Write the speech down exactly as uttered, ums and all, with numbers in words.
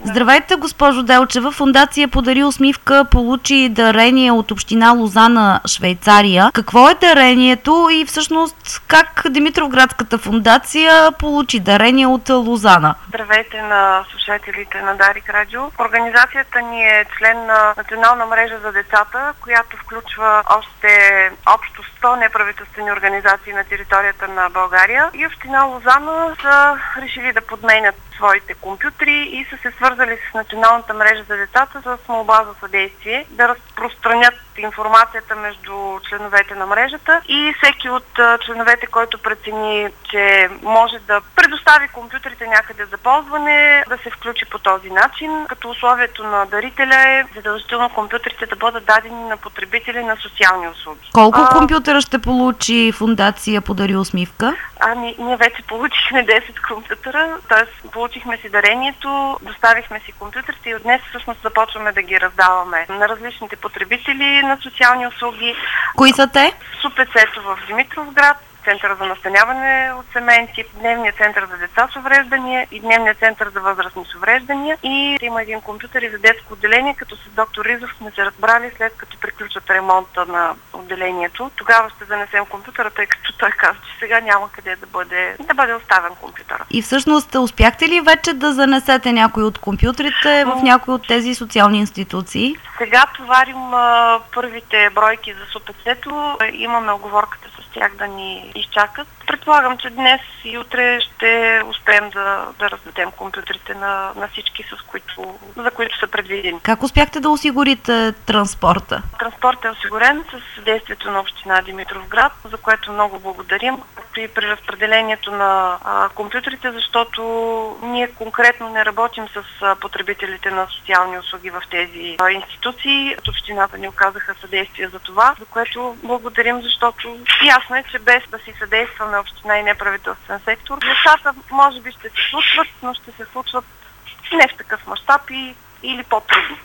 Здравейте, госпожо Делчева. Фондация Подари усмивка получи дарение от община Лозана, Швейцария. Какво е дарението и всъщност как Димитровградската фондация получи дарение от Лозана? Здравейте на слушателите на Дарик Радио. Организацията ни е член на Национална мрежа за децата, която включва още общо сто неправителствени организации на територията на България, и община Лозана са решили да подменят своите компютри и са се свързали с Националната мрежа за децата с молба за съдействие да разпространят информацията между членовете на мрежата и всеки от членовете, който прецени, че може да предостави компютрите някъде за ползване, да се включи по този начин, като условието на дарителя е задължително компютрите да бъдат дадени на потребители на социални услуги. Колко а... компютъра ще получи фондация Подари усмивка? Ами, ние вече получихме десет компютъра, т.е. получихме си дарението, доставихме си компютрите и от днес всъщност започваме да ги раздаваме на различните потребители на социални услуги. Кои са те? СУПЦ-то в Димитровград, Центъра за настаняване от семейни, Дневния център за деца с увреждания и Дневния център за възрастни с увреждания. И има един компютър и за детско отделение, като с доктор Ризов сме се разбрали, след като приключат ремонта на отделението. Тогава ще занесем компютъра, тъй като той каза, че сега няма къде да бъде, да бъде оставен компютъра. И всъщност успяхте ли вече да занесете някой от компютрите в някои от тези социални институции? Сега товарим а, първите бройки за СУПЦ-то. Имаме оговорката с тях да ни изчакат. Предполагам, че днес и утре ще успеем да, да раздадем компютрите на, на всички, с които, за които са предвидени. Как успяхте да осигурите транспорта? Транспорт е осигурен с съдействието на община Димитровград, за което много благодарим. И при разпределението на а, компютрите, защото ние конкретно не работим с а, потребителите на социални услуги в тези а, институции. От общината ни оказаха съдействие за това, за което благодарим, защото ясно е, че без да си съдействаме община и неправителствен сектор, нещата може би ще се случват, но ще се случват не в такъв мащаб и или по-трудно.